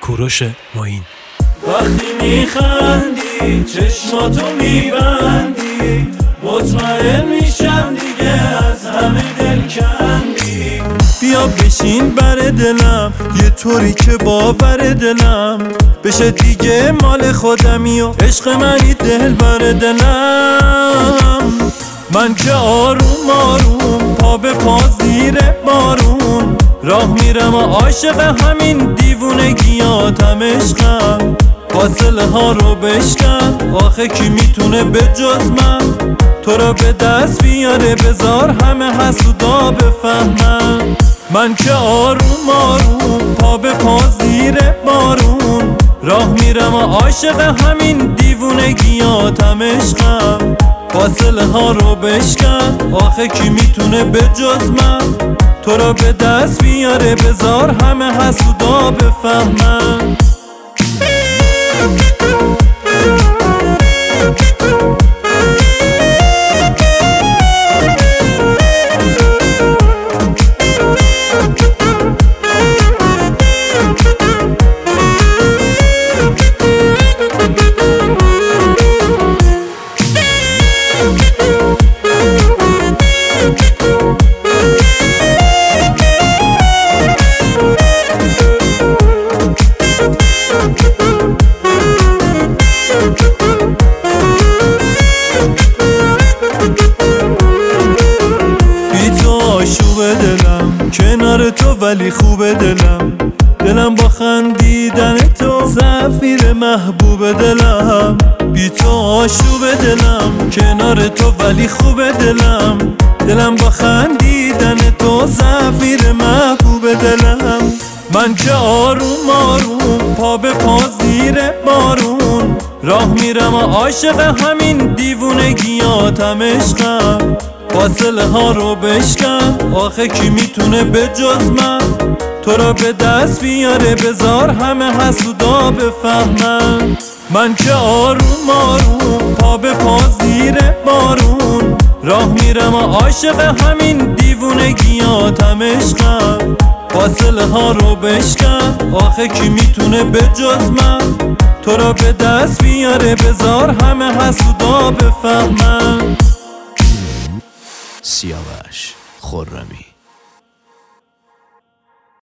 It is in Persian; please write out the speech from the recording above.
کوروش معین. وقتی میخندی چشماتو میبندی، مطمئن میشم دیگه از همه دل کندی. بیا بشین بر دلم یه طوری که باور دلم بشه دیگه مال خودمی و عشق منی دل بر دلم. من که آروم آروم پا به پا زیر بارون راه میرم و عاشق همین دیوونگیاتم عشقم. فاصله ها رو بشکن، آخه کی میتونه به جز من تو را به دست بیاره؟ بذار همه حسودا بفهمن. من که آروم آروم پا به پا زیر بارون راه میرم و عاشق همین دیوونگیاتم عشقم. فاصله ها رو بشکن، آخه کی میتونه به جز من تو را به دست بیاره؟ بذار همه حسودا بفهمن. دلم کنار تو ولی خوبه دلم با خندیدن تو زفیر محبوب دلم. بی تو آشوب دلم کنار تو ولی خوبه دلم با خندیدن تو زفیر محبوب دلم. من که آروم آروم پا به پا زیر بارون راه میرم و عاشق همین دیوونگیاتم عشقم. فاصله ها رو بشکن، آخه کی میتونه به جز من تو را به دست بیاره؟ بذار همه حسودا بفهمن. من که آروم آروم پا به پا زیر بارون راه میرم و عاشق همین دیوونگیاتم عشقم. فاصله ها رو بشکن، آخه کی میتونه به جز من تو را به دست بیاره؟ بذار همه حسودا بفهمن. سیاوش خرمی.